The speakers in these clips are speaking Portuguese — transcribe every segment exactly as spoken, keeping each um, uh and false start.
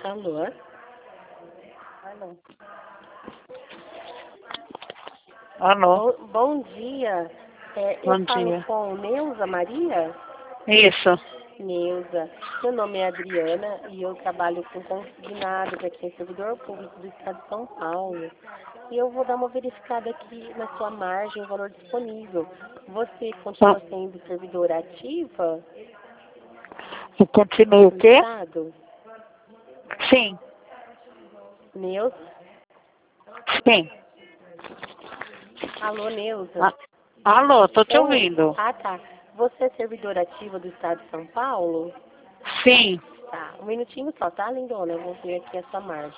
Alô? Alô. Alô? Bom, bom dia. É, eu Bom falo dia. com Neuza Maria? Isso. Neuza, meu nome é Adriana e eu trabalho com consignados aqui em servidor público do estado de São Paulo. E eu vou dar uma verificada aqui na sua margem, o valor disponível. Você continua Bom, sendo servidora ativa eu continuo o do quê? estado? Sim. Neuza? Sim. Alô, Neuza? Ah, alô, tô te Oi. ouvindo. Ah, tá. Você é servidora ativa do estado de São Paulo? Sim. Tá, um minutinho só, tá, lindona? Eu vou ver aqui a sua margem.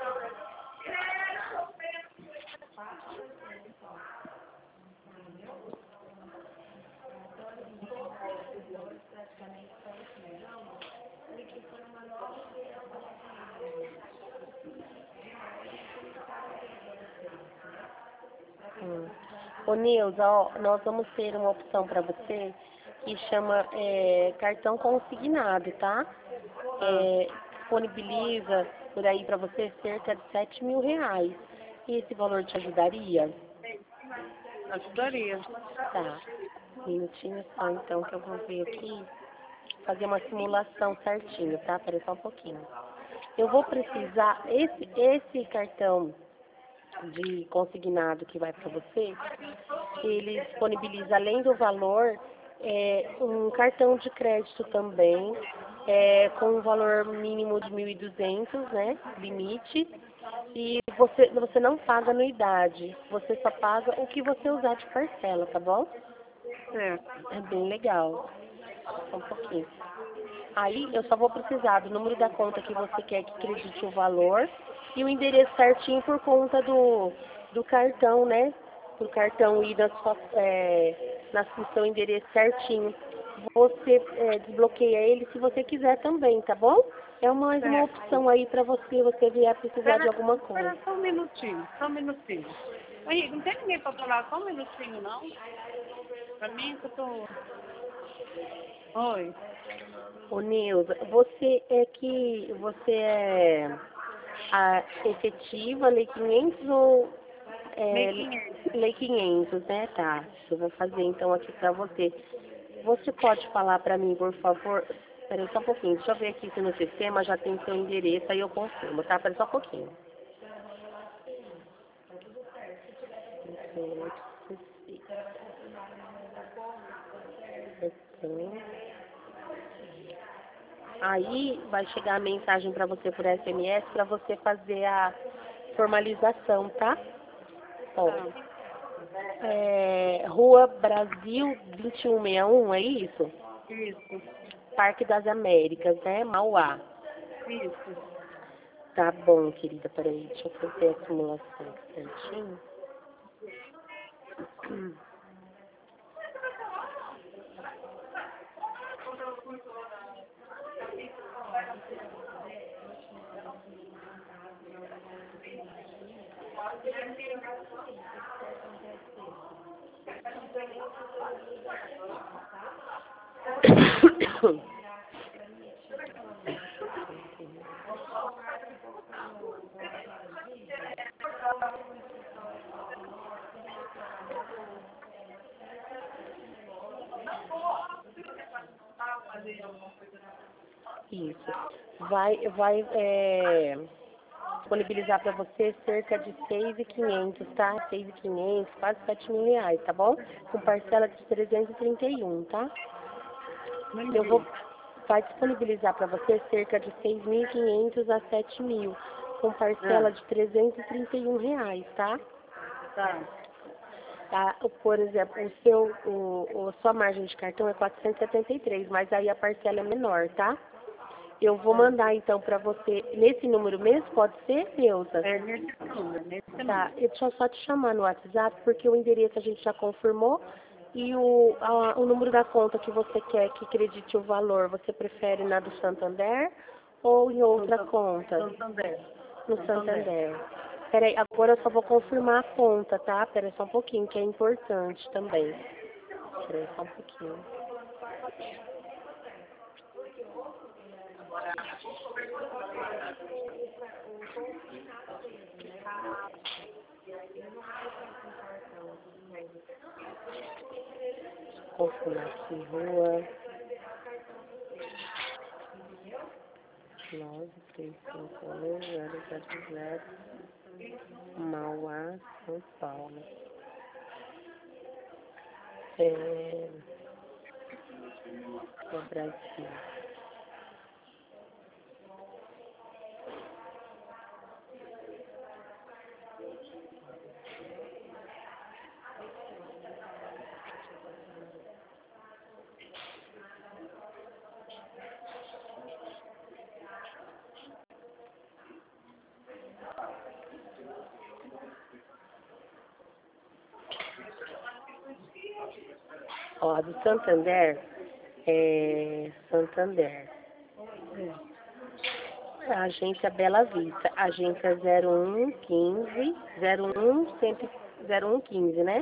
Hum. Ô, Nilza, ó, nós vamos ter uma opção para você que chama é, cartão consignado, tá? Ah, É, disponibiliza por aí para você cerca de sete mil reais. E esse valor te ajudaria? ajudaria. Tá. Um minutinho só, então, que eu vou ver aqui, fazer uma simulação certinho, tá? Espera só um pouquinho. Eu vou precisar, esse, esse cartão de consignado que vai para você, ele disponibiliza, além do valor, é, um cartão de crédito também, é, com um valor mínimo de mil e duzentos, né, limite, e você, você não paga anuidade, você só paga o que você usar de parcela, tá bom? Certo. É bem legal. Só um pouquinho. Aí eu só vou precisar do número da conta que você quer que acredite o valor e o endereço certinho por conta do, do cartão, né? Do cartão ir na sua, é, na, no seu endereço certinho. Você é, desbloqueia ele se você quiser também, tá bom? É mais uma Certo. opção aí pra você, você vier precisar de Espera, alguma coisa. espera só um minutinho, só um minutinho. Oi, não tem ninguém pra falar só um minutinho, não? Pra mim, que eu tô... Oi. Ô Nilza, você é que você é a efetiva Lei quinhentos ou Meio é, quinhentos. Lei quinhentos, né? Tá. Eu vou fazer então aqui pra você. Você pode falar pra mim, por favor? Espera só um pouquinho. Deixa eu ver aqui se no sistema já tem seu endereço, aí eu confirmo, tá? Espera só um pouquinho. Aí vai chegar a mensagem pra você por S M S pra você fazer a formalização, tá? Ó, Tá. é, Rua Brasil vinte e um sessenta e um, é isso? Isso, Parque das Américas, né? Mauá. isso. Tá bom, querida, peraí, deixa eu fazer a simulação aqui certinho. Hum. Isso. Vai, vai é, disponibilizar para você cerca de seis mil e quinhentos, tá? seis mil e quinhentos, quase sete mil reais, tá bom? Com parcela de trezentos e trinta e um, tá? Não Eu vou, vi. vai disponibilizar para você cerca de seis mil e quinhentos a sete mil, com parcela Ah, de trezentos e trinta e um reais, tá? tá. Tá? Por exemplo, o seu, o, o- a sua margem de cartão é quatrocentos e setenta e três, mas aí a parcela é menor, tá? Eu vou Tá. mandar então para você, nesse número mesmo, pode ser, Neuza? É nesse número, nesse Tá, número. eu deixa eu só te chamar no WhatsApp, porque o endereço a gente já confirmou e o, a- o número da conta que você quer que acredite o valor, você prefere na do Santander ou em outra Santo- conta? Santander. No Santander. Santander. Peraí, agora eu só vou confirmar a conta, tá? Peraí só um pouquinho, que é importante também. Peraí só um pouquinho. Confirmar aqui, rua nove três cinco um zero zero zero, Mauá, São Paulo. É, é Brasil. Ó, a do Santander é Santander. A agência Bela Vista, agência zero um quinze, zero um, zero um quinze, né?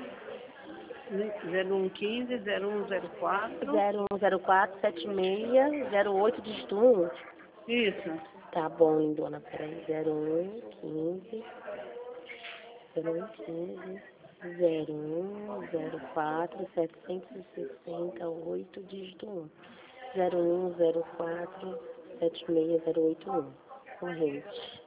zero um quinze, zero um zero quatro. zero um zero quatro sete seis zero oito dígito um. Isso. Tá bom, lindona, peraí. zero um quinze, zero um quinze, zero um zero quatro setecentos e sessenta oito dígito um. zero um zero quatro sete seis zero oito um. Corrente.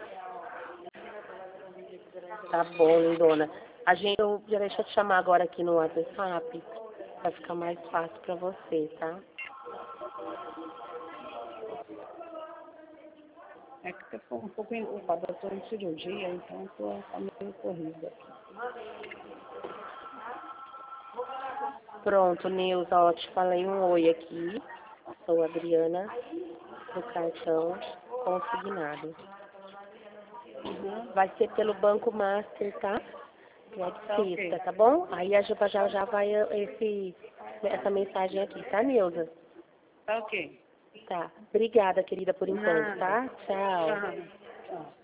Tá bom, lindona. A gente, eu já deixa eu te chamar agora aqui no WhatsApp, pra ficar mais fácil pra você, tá? É que eu tô um pouco ocupada, eu tô em cirurgia, então tô tá meio corrida. Pronto, Nilza, ó, te falei um oi aqui. Sou a Adriana, do cartão consignado. Uhum. Vai ser pelo Banco Master, tá? É de Tá sexta, ok. tá bom? Aí a Juba já, já vai esse, essa mensagem aqui, tá, Nilza? Tá ok. Tá. Obrigada, querida, por enquanto, Nada. tá? Tchau. Tchau. Tchau.